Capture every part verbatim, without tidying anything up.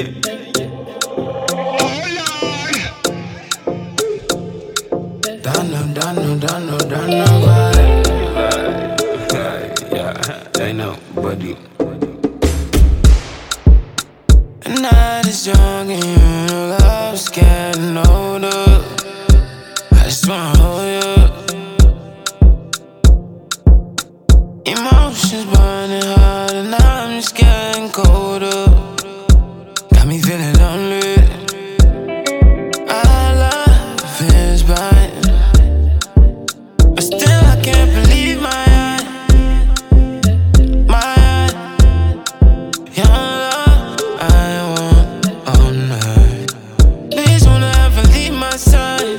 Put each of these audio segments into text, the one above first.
Dano, Dano, Dano, Dano, vibe. Yeah, I know, buddy. The night is young and you know love's getting older. I just wanna hold you. Emotions burning hard and I'm just getting colder. Got me feeling lonely. Our love is blind, but still I can't believe my eyes. My eyes. Your love I want all night. Please don't ever leave my side.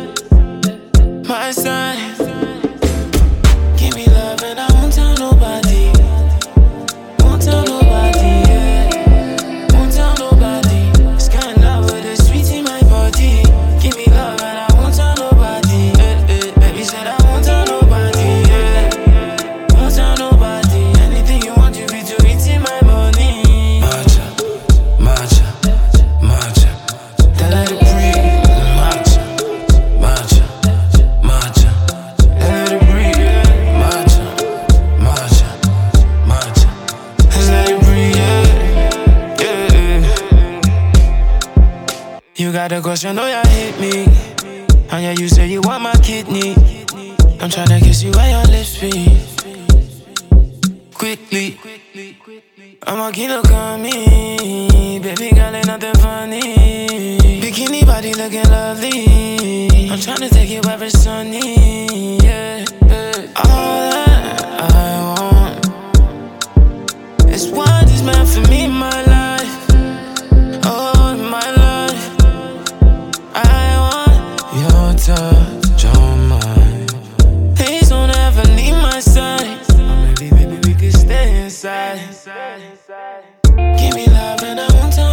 My side. Give me love and I won't tell nobody. Won't tell nobody, yeah. Won't tell nobody. This kind of love with a sweet in my body. Give me love and I won't tell nobody, eh, eh. Baby said I won't tell nobody, yeah. Won't tell nobody. Anything you want, you be to eat in my money. Matcha, matcha, matcha. Then let it breathe. Matcha, matcha, matcha. Then let it breathe, yeah. Matcha, matcha, matcha. Then let it breathe, yeah, yeah. You got a question, oh yeah, hit me. And yeah, you say you want my kidney. I'm tryna kiss you where your lips be. Quickly, I'm a kilo me. Baby girl, ain't nothing funny. Bikini body looking lovely. I'm tryna take you where it's sunny. Yeah, yeah. All that I want is what is meant for me in my life. Oh, in my life. I want your touch on mine. Please don't ever leave my side. Or maybe, maybe we could stay inside. Give me love and I won't tell